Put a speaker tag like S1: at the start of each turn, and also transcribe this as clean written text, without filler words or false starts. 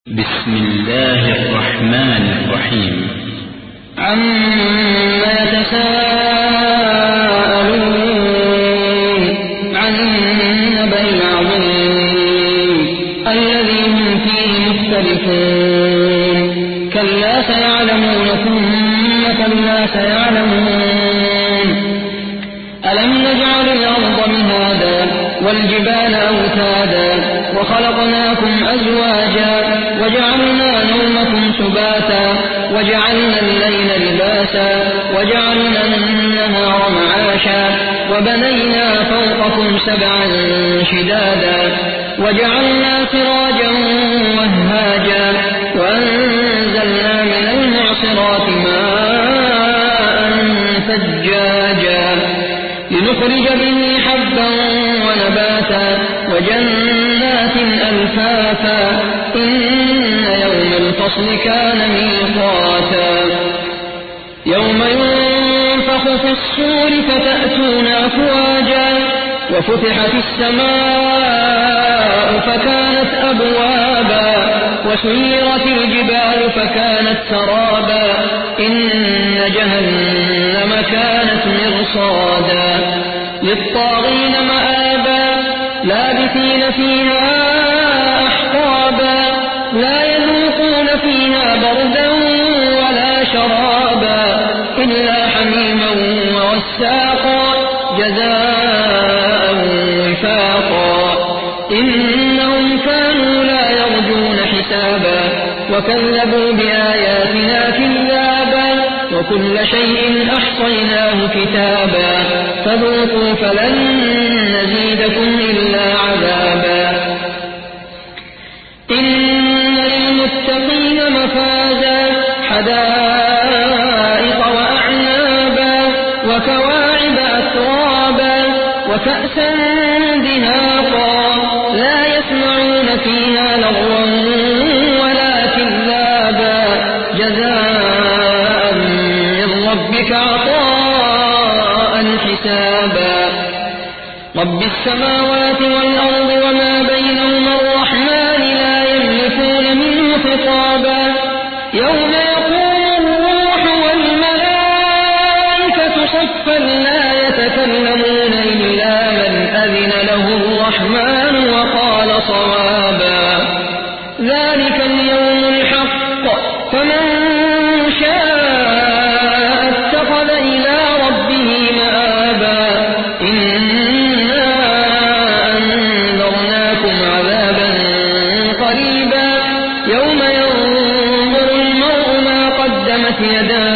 S1: بسم الله الرحمن الرحيم.
S2: عما يتساءلون عن النبأ العظيم الذي هم فيه مختلفون كلا سيعلمون ثم كلا سيعلمون ألم نجعل الأرض مهادا والجبال أوتادا وخلقناكم أزواجا وجعلنا نومكم سباتا وجعلنا الليل لباسا وجعلنا النهار معاشا وبنينا فوقكم سبعا شدادا وجعلنا سراجا وهاجا وأنزلنا من المعصرات ماء ثجاجا لنخرج به حبا ونباتا وجنات ألفافا إن يوم الفصل كان ميقاتا يوم ينفخ في الصور فتأتون أفواجا وفتحت السماء فكانت أبوابا وسيرت الجبال فكانت سرابا إن جهنم كانت مرصادا للطاغين مآبا لابثين فيها أحقابا لا يذوقون فيها بردا ولا شرابا إلا حميما وغساقا جزاء وفاقا إنهم كانوا لا يرجون حسابا وكذبوا بآياتنا كذابا وكل شيء أحصيناه كتابا فذوقوا فلن نزيدكم إلا عذابا إن للمتقين مفازا حدائق وأعنابا وكواعب أترابا وكأسا دهاقا لا يسمعون فيها لغوا ولا كذابا جزاء من ربك عطاء حسابا رب السماوات والأرض وما بينهما الرحمن لا يملكون منه خطابا يوم يقوم الروح والملائكة صفا لا يتكلمون إلا من أذن له الرحمن وقال صوابا ذلك اليوم الحق فمن شاء اتخذ إلى ربه مآبا إنا أنذرناكم عذابا قريبا يوم ينظر المرء ما قدمت يداه